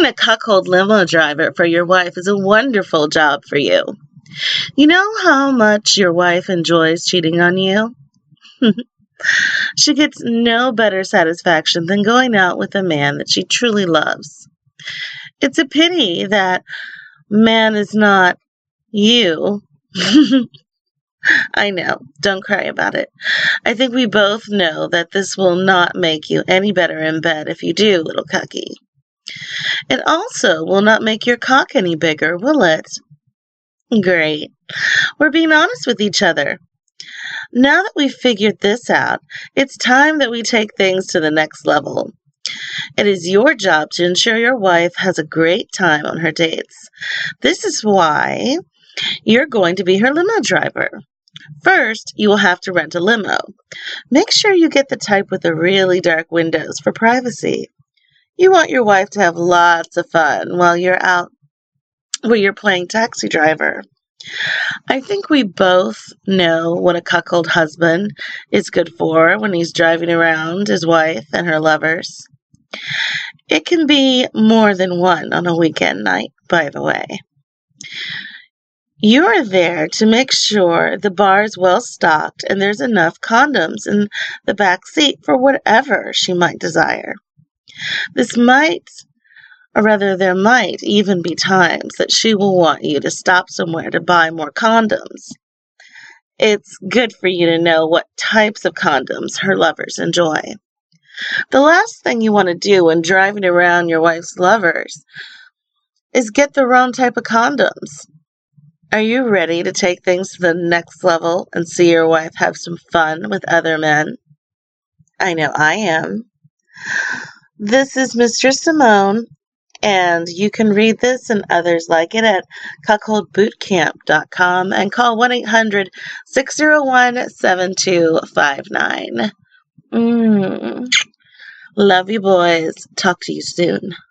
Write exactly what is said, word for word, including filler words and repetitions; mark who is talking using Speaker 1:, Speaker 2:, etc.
Speaker 1: Being a cuckold limo driver for your wife is a wonderful job for you. You know how much your wife enjoys cheating on you? She gets no better satisfaction than going out with a man that she truly loves. It's a pity that man is not you. I know. Don't cry about it. I think we both know that this will not make you any better in bed if you do, little cucky. It also will not make your cock any bigger, will it? Great. We're being honest with each other. Now that we've figured this out, it's time that we take things to the next level. It is your job to ensure your wife has a great time on her dates. This is why you're going to be her limo driver. First, you will have to rent a limo. Make sure you get the type with the really dark windows for privacy. You want your wife to have lots of fun while you're out, while you're playing taxi driver. I think we both know what a cuckold husband is good for when he's driving around his wife and her lovers. It can be more than one on a weekend night, by the way. You are there to make sure the bar is well stocked and there's enough condoms in the back seat for whatever she might desire. This might, or rather there might even be times that she will want you to stop somewhere to buy more condoms. It's good for you to know what types of condoms her lovers enjoy. The last thing you want to do when driving around your wife's lovers is get the wrong type of condoms. Are you ready to take things to the next level and see your wife have some fun with other men? I know I am. This is Mistress Simone, and you can read this and others like it at cuckold boot camp dot com and call one eight hundred, six oh one, seven two five nine. Mm. Love you, boys. Talk to you soon.